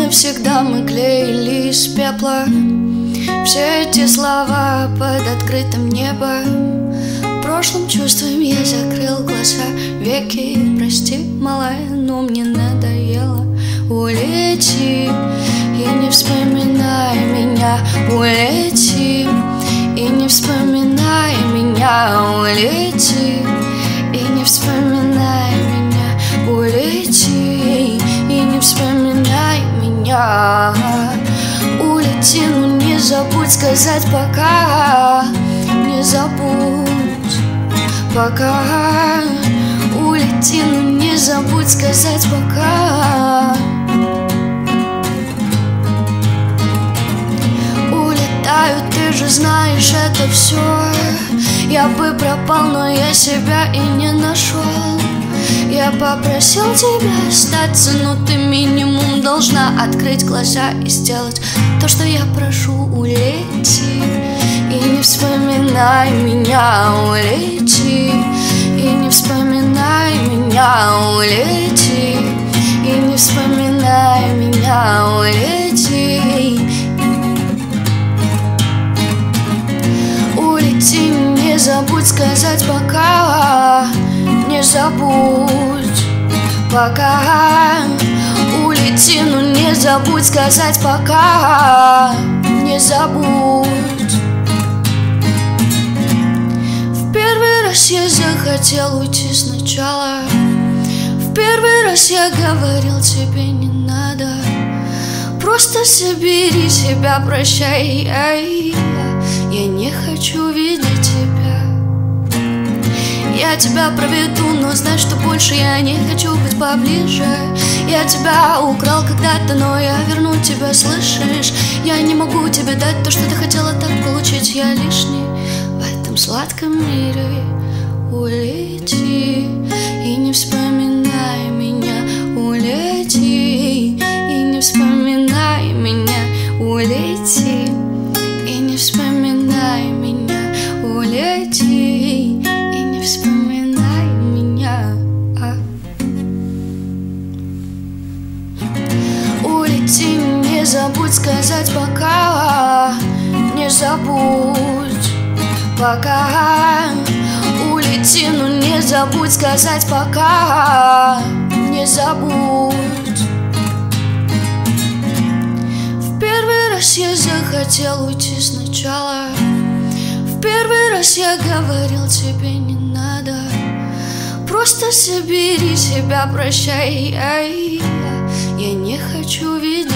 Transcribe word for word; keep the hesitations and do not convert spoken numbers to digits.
навсегда мы клеили из пепла все эти слова под открытым небом. Прошлым чувством я закрыл глаза, веки. Прости, малая, но мне надоело. Улети и не вспоминай меня. Улети и не вспоминай меня. Улети и не вспоминай меня. Улети и не вспоминай меня. Улети, но не забудь сказать пока. Не забудь пока. Улети, но не забудь сказать пока. Улетаю, ты же знаешь это все. Я бы пропал, но я себя и не нашел. Я попросил тебя остаться, но ты минимум должна открыть глаза и сделать то, что я прошу. Улети и не вспоминай меня. Улети и не вспоминай меня. Улети и не вспоминай меня. Улети. Улети, не забудь сказать пока. Не забудь пока. Улети, но не забудь сказать пока. Не забудь. В первый раз я захотел уйти сначала. В первый раз я говорил тебе не надо. Просто собери себя, прощай. Я не хочу видеть тебя. Я тебя проведу, но знай, что больше я не хочу быть поближе. Я тебя украл когда-то, но я верну тебя, слышишь? Я не могу тебе дать то, что ты хотела так получить. Я лишний в этом сладком мире. Улети и не вспоминай меня. Улети и не вспоминай меня. Улети и не вспоминай меня. Улети и не вспоминай меня. а. Улети, не забудь сказать пока. Не забудь пока. Улети, но не забудь сказать пока. Не забудь. В первый раз я захотел уйти сначала. В первый раз я говорил тебе не надо. Просто собери себя, прощай. Я не хочу видеть